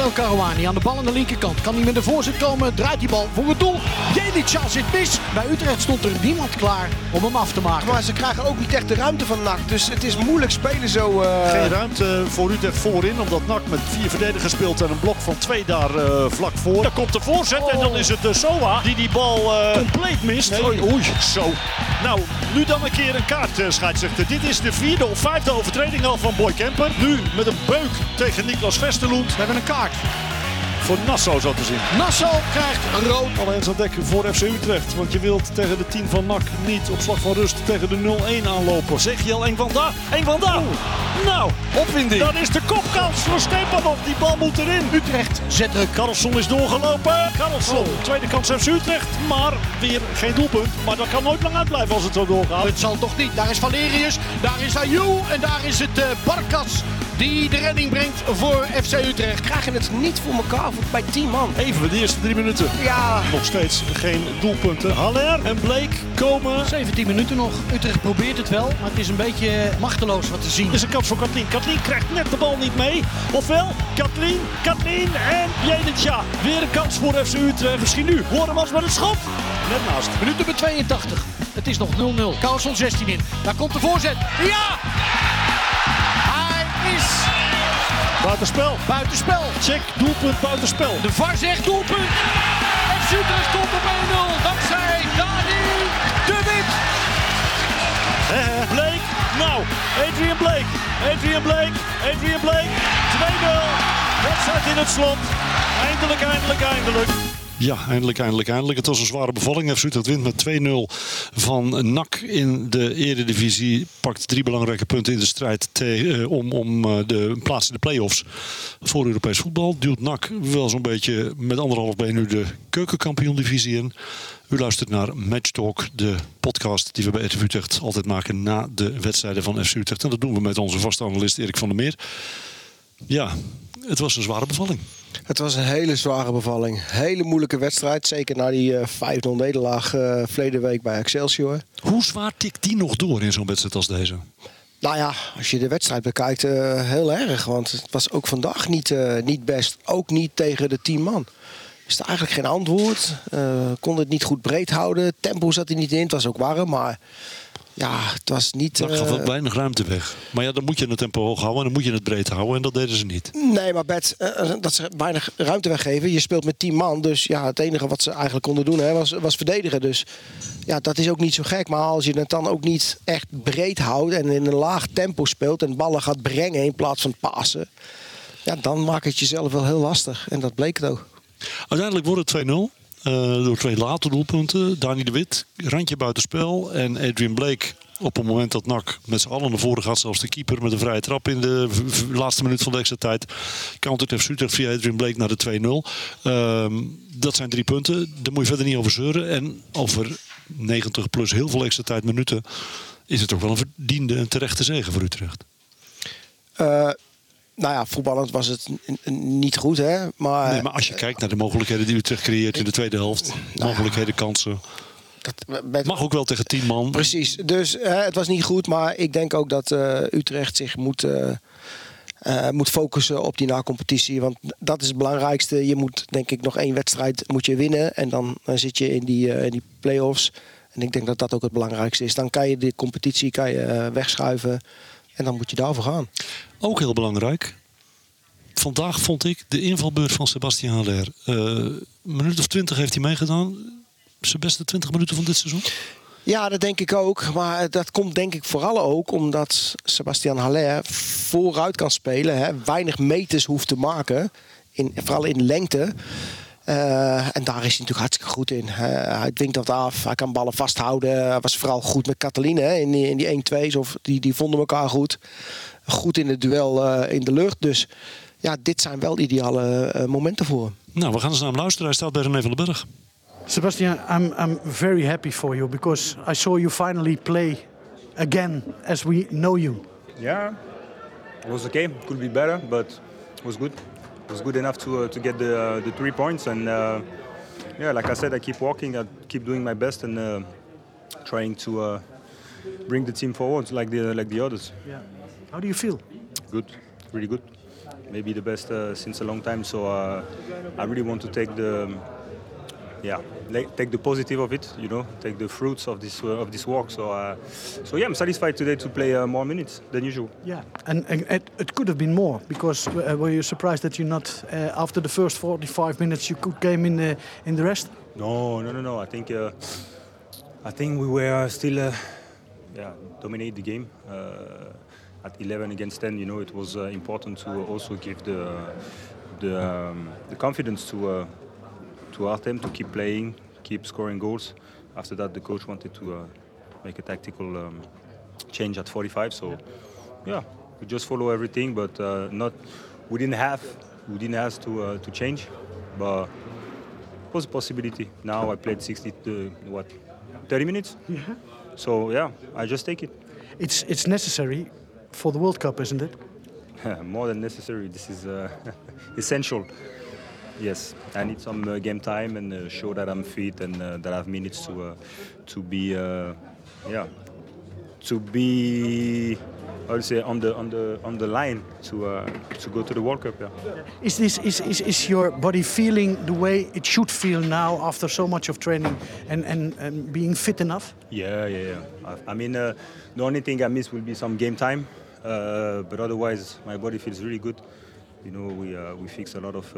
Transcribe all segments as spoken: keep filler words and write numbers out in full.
El Karouani aan de bal aan de linkerkant. Kan hij met de voorzet komen, draait die bal voor het doel. Bjelica zit mis. Bij Utrecht stond er niemand klaar om hem af te maken. Maar ze krijgen ook niet echt de ruimte van N A C. Dus het is moeilijk spelen zo. Uh... Geen ruimte voor Utrecht voorin. Omdat N A C met vier verdedigers speelt en een blok van twee daar uh, vlak voor. Dan komt de voorzet oh. en dan is het de Soa die die bal uh, compleet mist. Nee. Oei, oei, zo. Nou, nu dan een keer een kaart, uh, scheidsrechter. Dit is de vierde of vijfde overtreding al van Boy Kemper. Nu met een beuk tegen Niklas Vesterloend. We hebben een kaart. Voor Nassau zo te zien. Nassau krijgt rood. Alleen aan dek voor F C Utrecht. Want je wilt tegen de tien van N A C niet op slag van rust tegen de nul-een aanlopen. Zeg je al Engvanda? Engvanda! Oh. Nou, opwinding. Dan is de kopkans voor Stepanov. Die bal moet erin. Utrecht zet druk. Karlsson is doorgelopen. Karlsson, oh. tweede kans F C Utrecht. Maar weer geen doelpunt. Maar dat kan nooit lang uitblijven als het zo doorgaat. Het zal toch niet. Daar is Valerius. Daar is Ayew. En daar is het uh, Barkas. Die de redding brengt voor F C Utrecht. Krijgen het niet voor elkaar bij tien man. Even de eerste drie minuten. Ja. Nog steeds geen doelpunten. Haller en Bleek komen. zeventien minuten nog. Utrecht probeert het wel, maar het is een beetje machteloos wat te zien. Er is een kans voor Katlin. Katlin krijgt net de bal niet mee. Ofwel, Katlin, Katlin en Bjelica. Weer een kans voor F C Utrecht. Misschien nu. Hooremans met het schot. Net naast. Minuut nummer tweeëntachtig. Het is nog nul nul. Karlsson zestien in. Daar komt de voorzet. Ja! Hij is... Buitenspel. Buitenspel. Check, doelpunt, buitenspel. De V A R zegt doelpunt. F C Utrecht komt op één nul. Dankzij Dani de Wit. Bleek. Nou, Adrian Bleek. Adrian Bleek. Adrian Bleek. twee nul. Wedstrijd in het slot. Eindelijk, eindelijk, eindelijk. Ja, eindelijk, eindelijk, eindelijk. Het was een zware bevalling. F C Utrecht wint met twee nul van N A C in de Eredivisie. Pakt drie belangrijke punten in de strijd te, om, om de plaats in de play-offs voor Europees voetbal. Duwt N A C wel zo'n beetje met anderhalf been nu de keukenkampioen-divisie in. U luistert naar Match Talk, de podcast die we bij R T V Utrecht altijd maken na de wedstrijden van F C Utrecht. En dat doen we met onze vaste analist Erik van der Meer. Ja, het was een zware bevalling. Het was een hele zware bevalling. Hele moeilijke wedstrijd. Zeker na die uh, vijf nul nederlaag uh, verleden week bij Excelsior. Hoe zwaar tikt die nog door in zo'n wedstrijd als deze? Nou ja, als je de wedstrijd bekijkt, uh, heel erg. Want het was ook vandaag niet, uh, niet best. Ook niet tegen de tien man. Is er eigenlijk geen antwoord. Uh, kon het niet goed breed houden. Tempo zat er niet in. Het was ook warm, maar... Ja, het was niet... Dat gaf uh, weinig ruimte weg. Maar ja, dan moet je het tempo hoog houden en dan moet je het breed houden. En dat deden ze niet. Nee, maar Bert, uh, dat ze weinig ruimte weggeven. Je speelt met tien man. Dus ja, het enige wat ze eigenlijk konden doen hè, was, was verdedigen. Dus ja, dat is ook niet zo gek. Maar als je het dan ook niet echt breed houdt en in een laag tempo speelt en ballen gaat brengen in plaats van passen. Ja, dan maakt het jezelf wel heel lastig. En dat bleek het ook. Uiteindelijk wordt het twee nul. Uh, door twee late doelpunten. Dani de Wit, randje buitenspel. En Adrian Blake op het moment dat N A C met z'n allen naar voren gaat. Zelfs de keeper met een vrije trap in de v- v- laatste minuut van de extra tijd. Countert F C Utrecht via Adrian Blake naar de twee nul. Uh, dat zijn drie punten. Daar moet je verder niet over zeuren. En over negentig plus heel veel extra tijd minuten is het ook wel een verdiende en terechte zege voor Utrecht. Uh... Nou ja, voetballend was het n- n- niet goed, hè. Maar, nee, maar als je kijkt naar de mogelijkheden die Utrecht creëert in de tweede helft. Nou mogelijkheden, ja. kansen. Dat, met, Mag ook wel tegen tien man. Precies. Dus uh, het was niet goed. Maar ik denk ook dat uh, Utrecht zich moet, uh, uh, moet focussen op die na-competitie. Want dat is het belangrijkste. Je moet denk ik nog één wedstrijd moet je winnen. En dan uh, zit je in die, uh, in die play-offs. En ik denk dat dat ook het belangrijkste is. Dan kan je de competitie kan je, uh, wegschuiven. En dan moet je daarvoor gaan. Ook heel belangrijk. Vandaag vond ik de invalbeurt van Sebastian Haller. Uh, een minuut of twintig heeft hij meegedaan. Zijn beste twintig minuten van dit seizoen? Ja, dat denk ik ook. Maar dat komt denk ik vooral ook omdat Sebastian Haller vooruit kan spelen. Hè, weinig meters hoeft te maken. In, vooral in lengte. Uh, en daar is hij natuurlijk hartstikke goed in. Uh, hij dwingt dat af. Hij kan ballen vasthouden. Hij was vooral goed met Cataline hè, in die, in die één twee. Of die, die vonden elkaar goed. Goed in het duel uh, in de lucht. Dus ja, dit zijn wel ideale uh, momenten voor hem. Nou, we gaan eens naar hem luisteren. Hij staat bij René van den Berg. Sebastian, I'm, I'm very happy for you because I saw you finally play again as we know you. Yeah, it was okay. It could be better, but it was good. It was good enough to uh, to get the uh, the three points. And uh, yeah, like I said, I keep walking. I keep doing my best and uh, trying to uh, bring the team forward like the like the others. Yeah. How do you feel? Good, really good. maybe the best uh, since a long time. So uh, I really want to take the yeah take the positive of it, you know, take the fruits of this uh, of this work. So uh, so yeah, I'm satisfied today to play uh, more minutes than usual. Yeah, and, and it, it could have been more because uh, were you surprised that you not uh, after the first forty-five minutes you could game in the in the rest? No, no, no, no. I think uh, I think we were still uh, yeah dominate the game. Uh, At eleven against ten, you know, it was uh, important to also give the the, um, the confidence to uh, to Artem to keep playing, keep scoring goals. After that, the coach wanted to uh, make a tactical um, change at forty-five. So, yeah, we just follow everything, but uh, not we didn't have we didn't have to uh, to change, but it was a possibility. Now I played sixty to, what thirty minutes. Yeah. So yeah, I just take it. It's it's necessary for the World Cup, isn't it? More than necessary. This is uh, essential. Yes, I need some uh, game time and uh, show that I'm fit and uh, that I have minutes to uh, to be uh, yeah to be I would say on the on the on the line to uh, to go to the World Cup. Yeah. Is this is, is is your body feeling the way it should feel now after so much of training and and, and being fit enough? Yeah, yeah, yeah. I, I mean, uh, the only thing I miss will be some game time, uh, but otherwise my body feels really good. You know, we uh, we fix a lot of uh,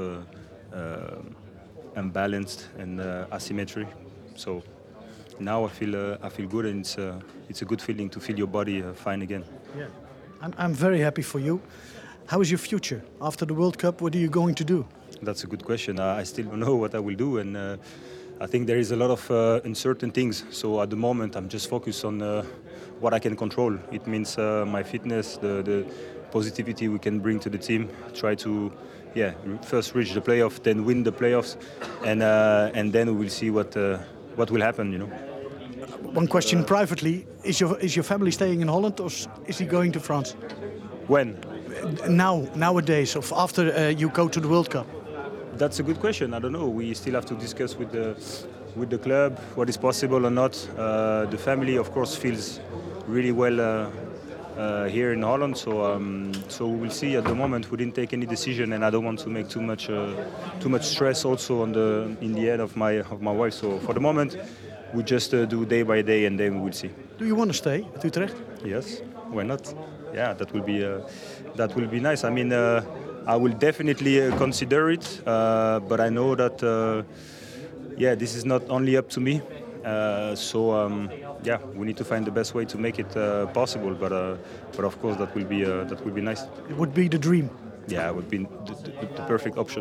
uh, unbalanced and uh, asymmetry, so now I feel uh, I feel good, and it's uh, it's a good feeling to feel your body uh, fine again. Yeah, I'm I'm very happy for you. How is your future after the World Cup? What are you going to do? That's a good question. I, I still don't know what I will do, and uh, I think there is a lot of uh, uncertain things. So at the moment, I'm just focused on uh, what I can control. It means uh, my fitness, the, the positivity we can bring to the team. Try to, yeah, first reach the playoff, then win the playoffs, and uh, and then we will see what uh, what will happen. You know. One question privately: Is your is your family staying in Holland or is he going to France? When? Now, nowadays, of after uh, you go to the World Cup. That's a good question. I don't know. We still have to discuss with the with the club what is possible or not. Uh, the family, of course, feels really well uh, uh, here in Holland. So um, so we will see. At the moment, we didn't take any decision, and I don't want to make too much uh, too much stress also on the in the head of my of my wife. So for the moment, we just uh, do day by day, and then we will see. Do you want to stay at Utrecht? Yes. Why not? Yeah, that will be uh, that will be nice. I mean. Uh, I will definitely uh, consider it, uh, but I know that, uh, yeah, this is not only up to me. Uh, so, um, yeah, we need to find the best way to make it uh, possible. But, uh, but of course, that will be uh, that will be nice. It would be the dream. Yeah, it would be the, the, the perfect option.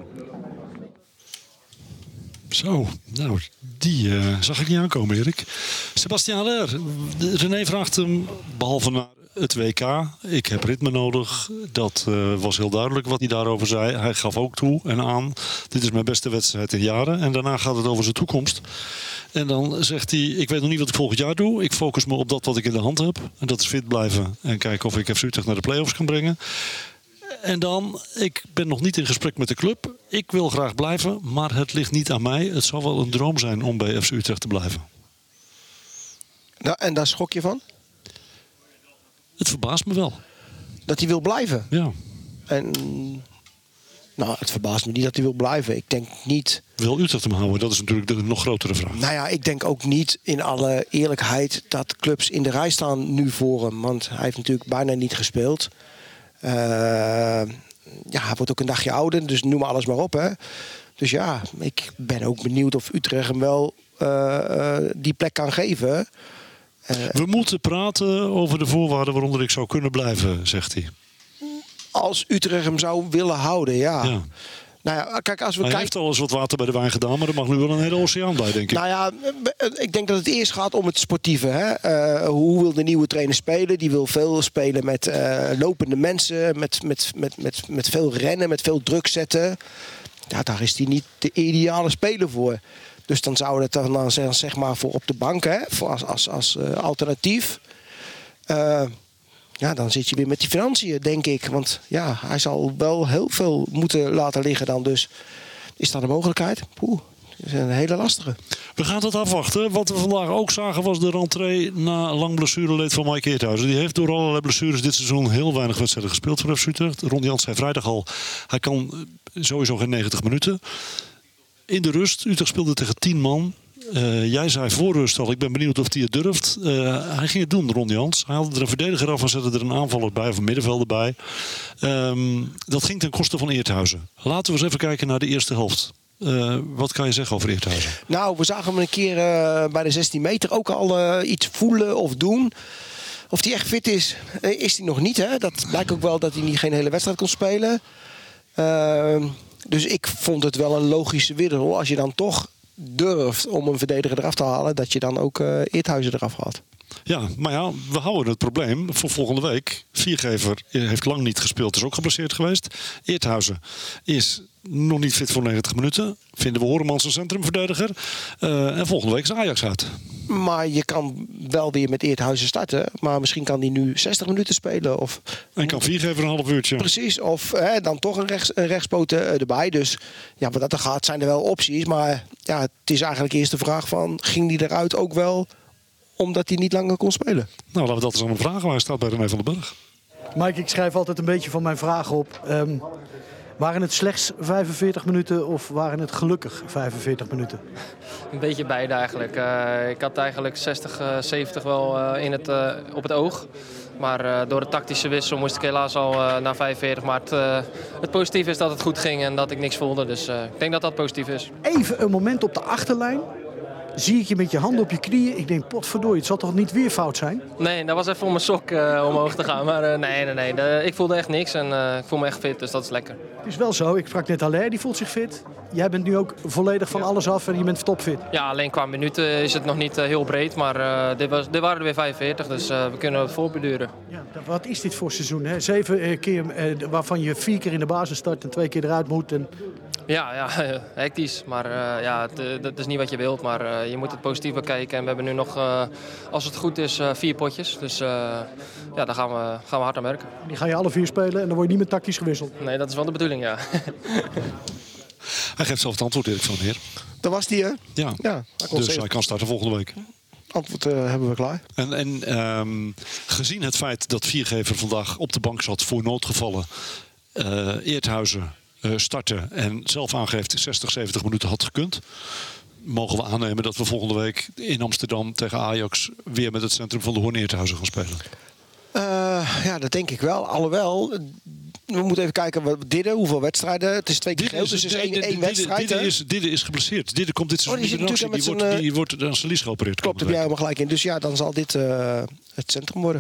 Zo, nou, die uh, zag ik niet aankomen, Erik. Sebastian Haller. René vraagt hem, behalve naar het W K, ik heb ritme nodig. Dat uh, was heel duidelijk wat hij daarover zei. Hij gaf ook toe en aan, dit is mijn beste wedstrijd in jaren. En daarna gaat het over zijn toekomst. En dan zegt hij, ik weet nog niet wat ik volgend jaar doe. Ik focus me op dat wat ik in de hand heb. En dat is fit blijven en kijken of ik F C Utrecht naar de play-offs kan brengen. En dan, ik ben nog niet in gesprek met de club. Ik wil graag blijven, maar het ligt niet aan mij. Het zal wel een droom zijn om bij F C Utrecht te blijven. Nou, en daar schrok je van? Het verbaast me wel. Dat hij wil blijven? Ja. En, nou, het verbaast me niet dat hij wil blijven. Ik denk niet... Wil Utrecht hem houden? Dat is natuurlijk de nog grotere vraag. Nou ja, ik denk ook niet in alle eerlijkheid dat clubs in de rij staan nu voor hem. Want hij heeft natuurlijk bijna niet gespeeld. Uh, ja, hij wordt ook een dagje ouder, dus noem alles maar op. Hè. Dus ja, ik ben ook benieuwd of Utrecht hem wel uh, uh, die plek kan geven. Uh, We moeten praten over de voorwaarden waaronder ik zou kunnen blijven, zegt hij. Als Utrecht hem zou willen houden, ja. ja. Nou ja, kijk, als we Hij kijken... heeft al eens wat water bij de wijn gedaan, maar er mag nu wel een hele oceaan bij, denk ik. Nou ja, ik denk dat het eerst gaat om het sportieve. Hè? Uh, hoe wil de nieuwe trainer spelen? Die wil veel spelen met uh, lopende mensen, met, met, met, met, met veel rennen, met veel druk zetten. Ja, daar is hij niet de ideale speler voor. Dus dan zou het dan zijn, zeg maar, voor op de bank, hè? Voor als, als, als uh, alternatief. Uh, ja, dan zit je weer met die financiën, denk ik. Want ja, hij zal wel heel veel moeten laten liggen dan. Dus is dat een mogelijkheid? Poeh, Dat is een hele lastige. We gaan het afwachten. Wat we vandaag ook zagen was de rentree na lang blessureleed van Mike Eerthuizen. Die heeft door allerlei blessures dit seizoen heel weinig wedstrijden gespeeld voor F C Utrecht. Ron Jans zei vrijdag al, hij kan sowieso geen negentig minuten. In de rust, Utrecht speelde tegen tien man. Uh, jij zei voor rust al, ik ben benieuwd of hij het durft. Uh, hij ging het doen, Ron Jans. Hij haalde er een verdediger af en zette er een aanvaller bij, of een middenvelder bij. Um, dat ging ten koste van Eerthuizen. Laten we eens even kijken naar de eerste helft. Uh, wat kan je zeggen over Eerthuizen? Nou, we zagen hem een keer uh, bij de zestien meter ook al uh, iets voelen of doen. Of hij echt fit is, uh, is hij nog niet. Hè? Dat blijkt ook wel dat hij niet geen hele wedstrijd kon spelen. Uh, dus ik vond het wel een logische wissel. Als je dan toch durft om een verdediger eraf te halen, dat je dan ook uh, Eerthuizen eraf haalt. Ja, maar ja, we houden het probleem voor volgende week. Viergever heeft lang niet gespeeld, is ook geblesseerd geweest. Eerthuizen is nog niet fit voor negentig minuten. Vinden we Horemans een centrumverdediger. Uh, en volgende week is Ajax uit. Maar je kan wel weer met Eerthuizen starten. Maar misschien kan hij nu zestig minuten spelen. Of en kan Viergever een half uurtje. Precies. Of hè, dan toch een, rechts, een rechtspoten erbij. Dus ja, wat dat er gaat zijn er wel opties. Maar ja, het is eigenlijk eerst de vraag van, ging die eruit ook wel omdat hij niet langer kon spelen? Nou, laten we dat eens aan hem vragen. Hij staat bij René van den Berg. Mike, ik schrijf altijd een beetje van mijn vragen op. Um, waren het slechts vijfenveertig minuten of waren het gelukkig vijfenveertig minuten? Een beetje beide eigenlijk. Uh, ik had eigenlijk zestig, uh, zeventig wel uh, in het, uh, op het oog. Maar uh, door de tactische wissel moest ik helaas al uh, naar vijfenveertig. Maar het, uh, het positieve is dat het goed ging en dat ik niks voelde. Dus uh, ik denk dat dat positief is. Even een moment op de achterlijn. Zie ik je met je handen op je knieën. Ik denk, potverdorie, het zal toch niet weer fout zijn? Nee, dat was even om mijn sok uh, omhoog te gaan. Maar uh, nee, nee, nee. De, ik voelde echt niks en uh, ik voel me echt fit, dus dat is lekker. Het is wel zo, ik sprak net Haller, die voelt zich fit. Jij bent nu ook volledig van alles af en je bent topfit. Ja, alleen qua minuten is het nog niet uh, heel breed. Maar uh, dit, was, dit waren er weer vijfenveertig, dus uh, we kunnen het voorbeduren. Ja, wat is dit voor seizoen? Hè? Zeven keer uh, waarvan je vier keer in de basis start en twee keer eruit moet. En... Ja, ja, hectisch. Maar uh, ja, het, dat is niet wat je wilt. Maar uh, je moet het positief bekijken. En we hebben nu nog, uh, als het goed is, uh, vier potjes. Dus uh, ja, daar gaan we, gaan we hard aan werken. Die ga je alle vier spelen en dan word je niet meer tactisch gewisseld? Nee, dat is wel de bedoeling, ja. Hij geeft zelf het antwoord, Erik van Heer. Dat was die, hè? Ja, ja hij dus zeven. Hij kan starten volgende week. Antwoord uh, hebben we klaar. En, en um, gezien het feit dat Viergever vandaag op de bank zat voor noodgevallen, uh, Eerthuizen uh, starten en zelf aangeeft zestig, zeventig minuten had gekund, mogen we aannemen dat we volgende week in Amsterdam tegen Ajax weer met het centrum van de Hoorn Eerthuizen gaan spelen. Uh, ja, dat denk ik wel. Alhoewel, we moeten even kijken wat Didde, hoeveel wedstrijden. Het is twee keer geel, dus het is één, Didde, één wedstrijd. Didde is, Didde is geblesseerd. Didde komt dit seizoen oh, die, niet in actie. Die, wordt, die wordt aan zijn lies geopereerd. Klopt, heb jij helemaal gelijk in. Dus ja, dan zal dit uh, het centrum worden.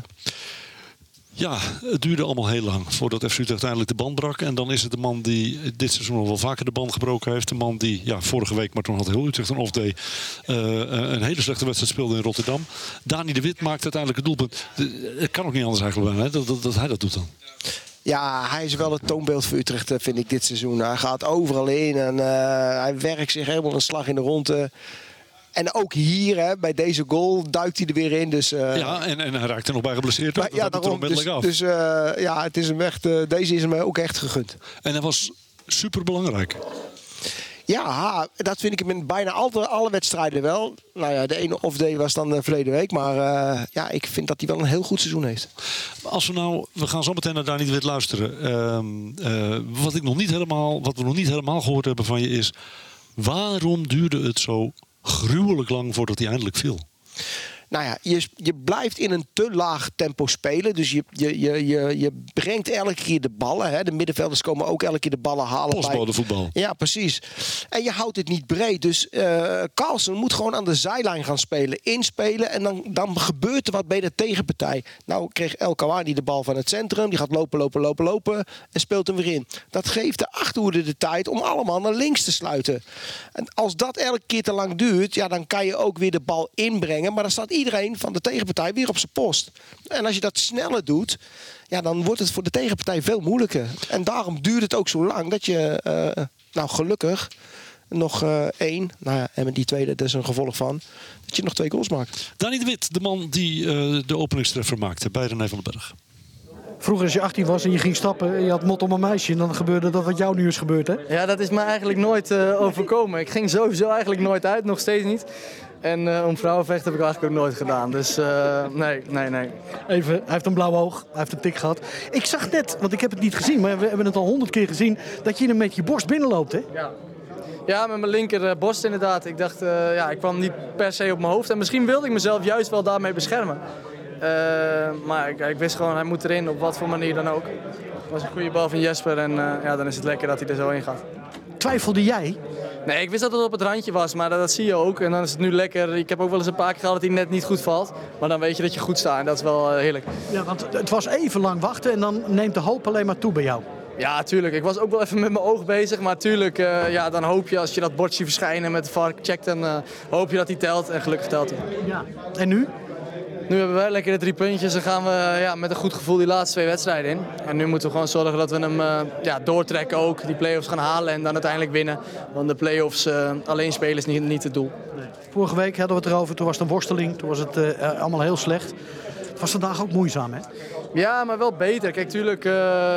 Ja, het duurde allemaal heel lang voordat F C Utrecht uiteindelijk de band brak. En dan is het de man die dit seizoen nog wel vaker de band gebroken heeft. De man die ja, vorige week, maar toen had heel Utrecht een off-day, uh, een hele slechte wedstrijd speelde in Rotterdam. Dani de Wit maakt uiteindelijk het doelpunt. Het kan ook niet anders eigenlijk wel, hè, dat, dat, dat hij dat doet dan. Ja, hij is wel het toonbeeld voor Utrecht, vind ik, dit seizoen. Hij gaat overal in en uh, hij werkt zich helemaal een slag in de ronde. En ook hier, hè, bij deze goal, duikt hij er weer in. Dus, uh, ja, en, en hij raakt er nog bij geblesseerd. Maar, ja, daarom. Dus, af. dus uh, ja, het is hem echt, uh, deze is hem ook echt gegund. En hij was super belangrijk. Ja, dat vind ik hem in bijna alle, alle wedstrijden wel. Nou ja, de ene off-day was dan uh, verleden week. Maar uh, ja, ik vind dat hij wel een heel goed seizoen heeft. Als we nou, we gaan zo meteen naar Dani de Wit luisteren. Uh, uh, wat, ik nog niet helemaal, wat we nog niet helemaal gehoord hebben van je is, waarom duurde het zo gruwelijk lang voordat hij eindelijk viel? Nou ja, je, je blijft in een te laag tempo spelen. Dus je, je, je, je, je brengt elke keer de ballen. Hè. De middenvelders komen ook elke keer de ballen halen. Postbodevoetbal. Ja, precies. En je houdt het niet breed. Dus uh, Carlsen moet gewoon aan de zijlijn gaan spelen. Inspelen. En dan, dan gebeurt er wat bij de tegenpartij. Nou kreeg El Kawani de bal van het centrum. Die gaat lopen, lopen, lopen, lopen. En speelt hem weer in. Dat geeft de achterhoede de tijd om allemaal naar links te sluiten. En als dat elke keer te lang duurt, ja, dan kan je ook weer de bal inbrengen. Maar dan staat iedereen van de tegenpartij weer op zijn post. En als je dat sneller doet, ja, dan wordt het voor de tegenpartij veel moeilijker. En daarom duurt het ook zo lang dat je, uh, nou gelukkig, nog uh, één, nou ja, en met die tweede, dat is een gevolg van, dat je nog twee goals maakt. Dani de Wit, de man die uh, de openingstreffer maakte bij René van den Berg. Vroeger als je achttien was en je ging stappen en je had mot om een meisje... en dan gebeurde dat wat jou nu is gebeurd, hè? Ja, dat is me eigenlijk nooit uh, overkomen. Ik ging sowieso eigenlijk nooit uit, nog steeds niet. En uh, om vrouwenvechten heb ik eigenlijk ook nooit gedaan. Dus uh, nee, nee, nee. Even, hij heeft een blauw oog, hij heeft een tik gehad. Ik zag net, want ik heb het niet gezien, maar we hebben het al honderd keer gezien... dat je hem met je borst binnenloopt, hè? Ja. Ja, met mijn linker uh, borst inderdaad. Ik dacht, uh, ja, ik kwam niet per se op mijn hoofd. En misschien wilde ik mezelf juist wel daarmee beschermen. Uh, maar ik, ik wist gewoon, hij moet erin, op wat voor manier dan ook. Het was een goede bal van Jesper en uh, ja, dan is het lekker dat hij er zo in gaat. Twijfelde jij? Nee, ik wist dat het op het randje was, maar dat, dat zie je ook. En dan is het nu lekker. Ik heb ook wel eens een paar keer gehad dat hij net niet goed valt. Maar dan weet je dat je goed staat en dat is wel uh, heerlijk. Ja, want het was even lang wachten en dan neemt de hoop alleen maar toe bij jou. Ja, tuurlijk. Ik was ook wel even met mijn oog bezig. Maar tuurlijk, uh, ja, dan hoop je als je dat bordje verschijnen met de V A R checkt, dan uh, hoop je dat hij telt. En gelukkig telt hij. Ja. En nu? Nu hebben wij lekker de drie puntjes en gaan we ja, met een goed gevoel die laatste twee wedstrijden in. En nu moeten we gewoon zorgen dat we hem uh, ja, doortrekken ook, die play-offs gaan halen en dan uiteindelijk winnen. Want de play-offs uh, alleen spelen is niet, niet het doel. Nee. Vorige week hadden we het erover, toen was het een worsteling, toen was het uh, allemaal heel slecht. Het was vandaag ook moeizaam, hè? Ja, maar wel beter. Kijk, tuurlijk uh,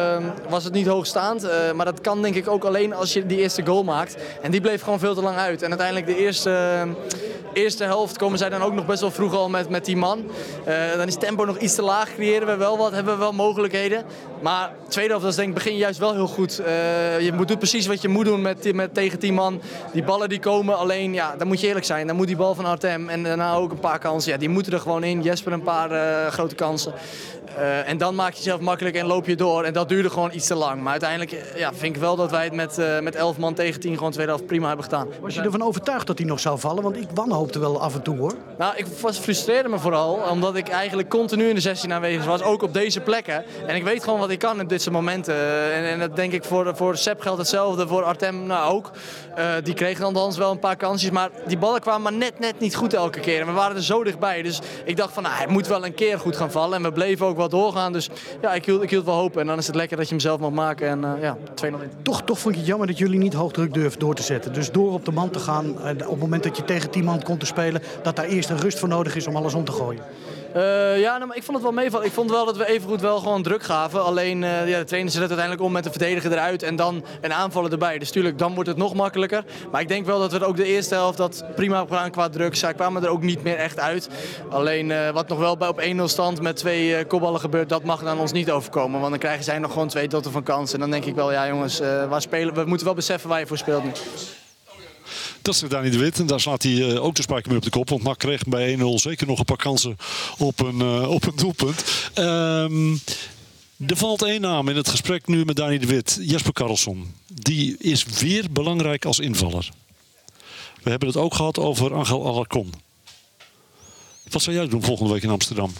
was het niet hoogstaand. Uh, maar dat kan denk ik ook alleen als je die eerste goal maakt. En die bleef gewoon veel te lang uit. En uiteindelijk de eerste, uh, eerste helft komen zij dan ook nog best wel vroeg al met, met die man. Uh, dan is het tempo nog iets te laag. Creëren we wel wat, hebben we wel mogelijkheden. Maar de tweede helft, dat is denk ik begin juist wel heel goed. Uh, je moet doen precies wat je moet doen met, met, tegen die man. Die ballen die komen, alleen ja, dan moet je eerlijk zijn. Dan moet die bal van Artem en daarna ook een paar kansen. Ja, die moeten er gewoon in. Jesper een paar uh, grote kansen. Uh, en dan maak je jezelf makkelijk en loop je door. En dat duurde gewoon iets te lang. Maar uiteindelijk ja, vind ik wel dat wij het met, uh, met elf man tegen tien gewoon tweede helft prima hebben gedaan. Was je ervan overtuigd dat hij nog zou vallen? Want ik wanhoopte wel af en toe, hoor. Nou, ik was, frustreerde me vooral. Omdat ik eigenlijk continu in de zestien aanwezig was. Ook op deze plekken. En ik weet gewoon wat ik kan op dit soort momenten. Uh, en, en dat denk ik voor, voor Sepp geldt hetzelfde. Voor Artem nou ook. Uh, die kregen dan althans wel een paar kansjes. Maar die ballen kwamen maar net, net niet goed elke keer. En we waren er zo dichtbij. Dus ik dacht van, nou, hij moet wel een keer goed gaan vallen. En we bleven ook wel doorgaan. Dus ja, ik hield, ik hield wel hoop. En dan is het lekker dat je hem zelf mag maken. En uh, ja, twee nul in. Toch, toch vond ik het jammer dat jullie niet hoogdruk durfden door te zetten. Dus door op de man te gaan. Uh, op het moment dat je tegen tien man komt te spelen. Dat daar eerst een rust voor nodig is om alles om te gooien. Uh, ja, nou, maar ik vond het wel meevallen. Ik vond wel dat we evengoed wel gewoon druk gaven. Alleen uh, ja, de trainer zet uiteindelijk om met de verdediger eruit en dan een aanvaller erbij. Dus tuurlijk, dan wordt het nog makkelijker. Maar ik denk wel dat we ook de eerste helft dat prima hebben gedaan qua druk. Zij kwamen er ook niet meer echt uit. Alleen uh, wat nog wel bij op één nul stand met twee uh, kopballen gebeurt, dat mag dan ons niet overkomen. Want dan krijgen zij nog gewoon twee dotten van kans. En dan denk ik wel, ja jongens, uh, waar spelen, we moeten wel beseffen waar je voor speelt nu. Dat is Dani de Wit en daar slaat hij uh, ook de spijker mee op de kop. Want N A C kreeg bij één nul zeker nog een paar kansen op een, uh, op een doelpunt. Um, er valt één naam in het gesprek nu met Dani de Wit. Jesper Karlsson. Die is weer belangrijk als invaller. We hebben het ook gehad over Angel Alarcon. Wat zou jij doen volgende week in Amsterdam?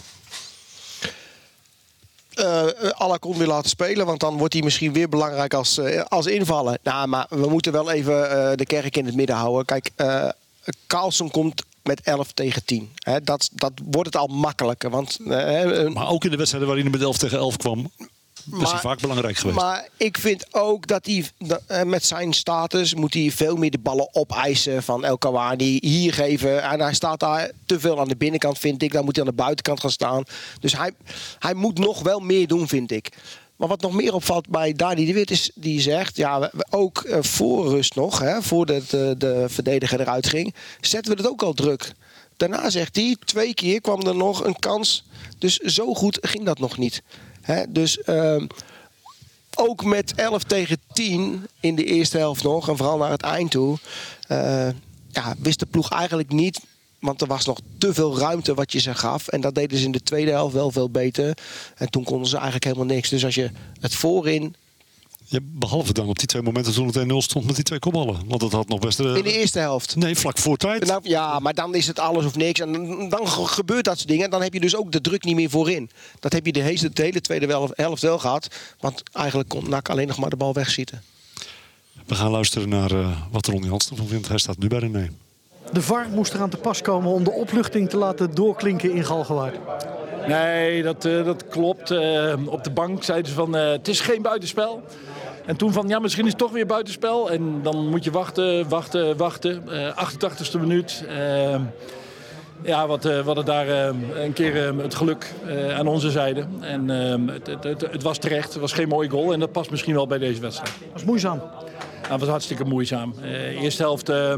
Uh, Alarcon weer laten spelen, want dan wordt hij misschien weer belangrijk als, uh, als invaller. Nou, maar we moeten wel even uh, de kerk in het midden houden. Kijk, uh, Karlsson komt met elf tegen tien. Hè, dat, dat wordt het al makkelijker. Want, uh, maar ook in de wedstrijden waarin hij met elf tegen elf kwam, is maar, hij vaak belangrijk geweest. Maar ik vind ook dat hij uh, met zijn status moet hij veel meer de ballen opeisen van El Kawani. Hier geven. En hij staat daar te veel aan de binnenkant, vind ik. Dan moet hij aan de buitenkant gaan staan. Dus hij, hij moet nog wel meer doen, vind ik. Maar wat nog meer opvalt bij Dani de Wit is, die zegt, ja, we, ook uh, voor rust nog, hè, voordat de, de verdediger eruit ging, zetten we het ook al druk. Daarna zegt hij, twee keer kwam er nog een kans. Dus zo goed ging dat nog niet. He, dus uh, ook met elf tegen tien in de eerste helft nog, en vooral naar het eind toe, uh, ja, wist de ploeg eigenlijk niet, want er was nog te veel ruimte wat je ze gaf. En dat deden ze in de tweede helft wel veel beter. En toen konden ze eigenlijk helemaal niks. Dus als je het voorin... Ja, behalve dan op die twee momenten toen het één nul stond met die twee kopballen. Want dat had nog best... Uh... In de eerste helft? Nee, vlak voor tijd. Nou, ja, maar dan is het alles of niks. En dan gebeurt dat soort dingen. En dan heb je dus ook de druk niet meer voorin. Dat heb je de hele, de hele tweede helft wel gehad. Want eigenlijk kon N A C alleen nog maar de bal wegschieten. We gaan luisteren naar uh, wat Ronnie Hansen van vindt. Hij staat nu bij René. De V A R moest eraan te pas komen om de opluchting te laten doorklinken in Galgenwaard. Nee, dat, uh, dat klopt. Uh, op de bank zeiden ze van uh, het is geen buitenspel. En toen van ja, misschien is het toch weer buitenspel. En dan moet je wachten, wachten, wachten. Uh, achtentachtigste minuut. Uh, Ja, wat, uh, we hadden daar uh, een keer uh, het geluk uh, aan onze zijde. En uh, het, het, het, het was terecht. Het was geen mooie goal. En dat past misschien wel bij deze wedstrijd. Dat was moeizaam. Ja, het was hartstikke moeizaam. Uh, eerste helft... Uh,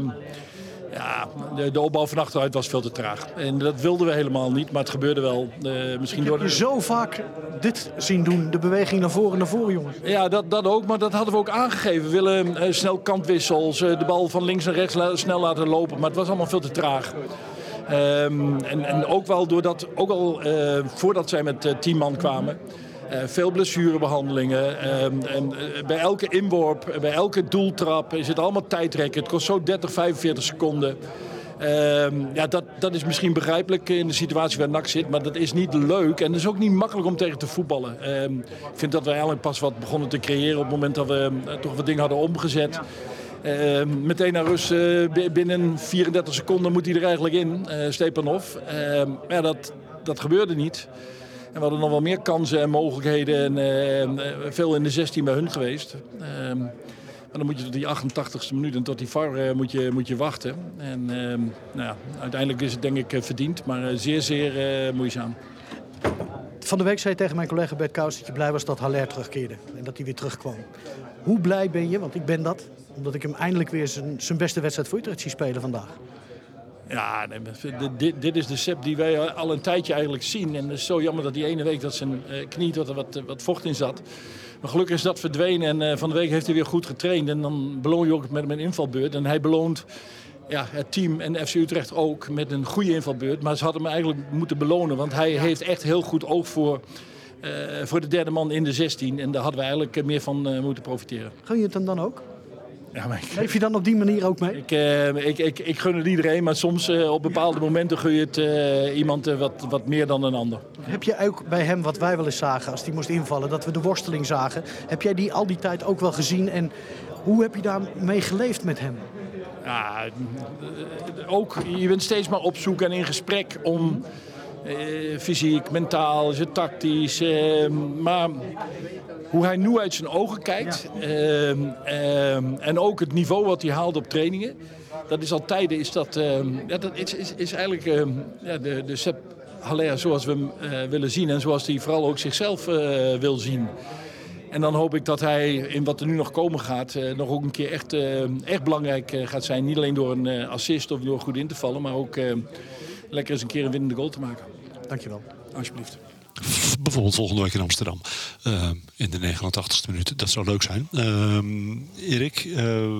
Ja, de, de opbouw van achteruit was veel te traag. En dat wilden we helemaal niet, maar het gebeurde wel. Uh, misschien door de... Je zo vaak dit zien doen, de beweging naar voren, naar voren, jongens. Ja, dat, dat ook, maar dat hadden we ook aangegeven. We willen uh, snel kantwissels, uh, de bal van links naar rechts la- snel laten lopen. Maar het was allemaal veel te traag. Um, en, en ook wel doordat, ook al uh, voordat zij met uh, tien man kwamen... Uh, veel blessurebehandelingen. Uh, en, uh, bij elke inworp, bij elke doeltrap is het allemaal tijdrekken. Het kost zo dertig, vijfenveertig seconden. Uh, ja, dat, dat is misschien begrijpelijk in de situatie waar N A C zit. Maar dat is niet leuk en het is ook niet makkelijk om tegen te voetballen. Uh, ik vind dat we eigenlijk pas wat begonnen te creëren op het moment dat we uh, toch wat dingen hadden omgezet. Uh, meteen naar rust, uh, binnen vierendertig seconden moet hij er eigenlijk in, uh, Stepanov. Uh, ja, dat, dat gebeurde niet. En we hadden nog wel meer kansen en mogelijkheden en uh, veel in de zestien bij hun geweest. Uh, maar dan moet je tot die achtentachtigste minuut en tot die V A R uh, moet, je, moet je wachten. En uh, nou ja, uiteindelijk is het denk ik uh, verdiend, maar uh, zeer, zeer uh, moeizaam. Van de week zei je tegen mijn collega Bert Kous dat je blij was dat Haller terugkeerde. En dat hij weer terugkwam. Hoe blij ben je, want ik ben dat, omdat ik hem eindelijk weer zijn, zijn beste wedstrijd voor Utrecht zie spelen vandaag. Ja, dit, dit is de Sepp die wij al een tijdje eigenlijk zien. En het is zo jammer dat die ene week dat zijn knie wat, wat, wat vocht in zat. Maar gelukkig is dat verdwenen en uh, van de week heeft hij weer goed getraind. En dan beloon je ook met een invalbeurt. En hij beloont ja, het team en F C Utrecht ook met een goede invalbeurt. Maar ze hadden hem eigenlijk moeten belonen, want hij heeft echt heel goed oog voor... Uh, voor de derde man in de zestien. En daar hadden we eigenlijk meer van uh, moeten profiteren. Gun je het hem dan ook? Ja, maar ik, Leef je dan op die manier ook mee? Ik, uh, ik, ik, ik gun het iedereen, maar soms uh, op bepaalde momenten gun je het uh, iemand uh, wat, wat meer dan een ander. Heb je ook bij hem, wat wij wel eens zagen als hij moest invallen, dat we de worsteling zagen. Heb jij die al die tijd ook wel gezien en hoe heb je daarmee geleefd met hem? Ja, ook, je bent steeds maar op zoek en in gesprek om uh, fysiek, mentaal, tactisch, uh, maar... Hoe hij nu uit zijn ogen kijkt ja. uh, uh, en ook het niveau wat hij haalde op trainingen. Dat is al tijden, is dat, uh, ja, dat is, is, is eigenlijk uh, ja, de, de Sepp Haller zoals we hem uh, willen zien. En zoals hij vooral ook zichzelf uh, wil zien. En dan hoop ik dat hij in wat er nu nog komen gaat, uh, nog ook een keer echt, uh, echt belangrijk uh, gaat zijn. Niet alleen door een uh, assist of door goed in te vallen, maar ook uh, lekker eens een keer een winnende goal te maken. Dankjewel. Alsjeblieft. Bijvoorbeeld volgende week in Amsterdam. Uh, in de negenentachtigste minuut. Dat zou leuk zijn. Uh, Erik, uh,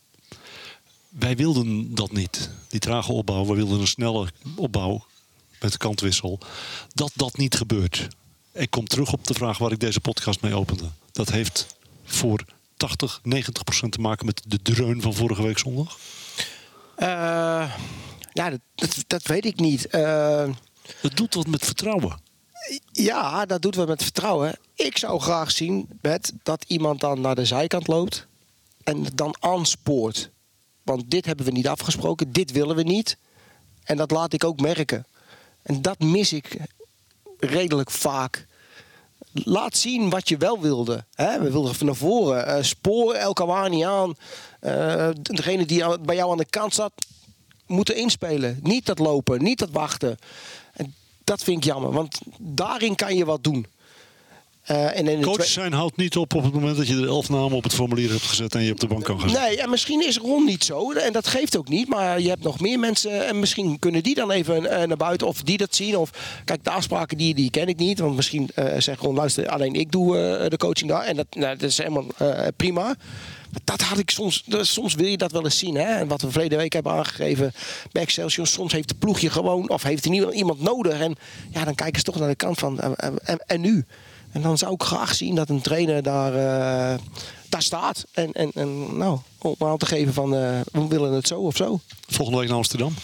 wij wilden dat niet. Die trage opbouw. We wilden een snelle opbouw met de kantwissel. Dat dat niet gebeurt. Ik kom terug op de vraag waar ik deze podcast mee opende. Dat heeft voor tachtig, negentig procent te maken met de dreun van vorige week zondag? Uh, ja, dat, dat, dat weet ik niet. Uh... Het doet wat met vertrouwen. Ja, dat doet wat met vertrouwen. Ik zou graag zien, Bert, dat iemand dan naar de zijkant loopt en dan aanspoort. Want dit hebben we niet afgesproken, dit willen we niet. En dat laat ik ook merken. En dat mis ik redelijk vaak. Laat zien wat je wel wilde. Hè? We wilden van naar voren. Uh, spoor El Kawani aan. Uh, degene die bij jou aan de kant staat, moeten inspelen. Niet dat lopen, niet dat wachten. En dat vind ik jammer, want daarin kan je wat doen. Uh, en in Coach twee... zijn houdt niet op op het moment dat je de elf namen op het formulier hebt gezet en je op de bank kan gaan zitten. Nee, en misschien is Ron niet zo. En dat geeft ook niet. Maar je hebt nog meer mensen. En misschien kunnen die dan even uh, naar buiten. Of die dat zien. Of kijk, de afspraken die, die ken ik niet. Want misschien uh, zegt Ron, luister, alleen ik doe uh, de coaching daar. En dat, nou, dat is helemaal uh, prima. Maar dat had ik soms. Soms wil je dat wel eens zien. Hè? En wat we verleden week hebben aangegeven bij Excelsior. Soms heeft de ploegje gewoon. Of heeft er niemand, iemand nodig. En ja, dan kijken ze toch naar de kant van. Uh, en, en nu? En dan zou ik graag zien dat een trainer daar, uh, daar staat. En, en, en nou, om aan te geven van uh, we willen het zo of zo. Volgende week naar Amsterdam.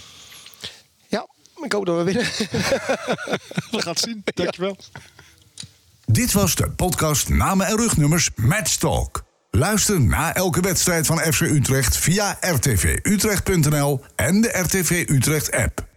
Ja, ik hoop dat we winnen. We gaan het zien. Dankjewel. Ja. Dit was de podcast Namen en Rugnummers Matchtalk. Luister na elke wedstrijd van F C Utrecht via r t v utrecht punt n l en de R T V Utrecht app.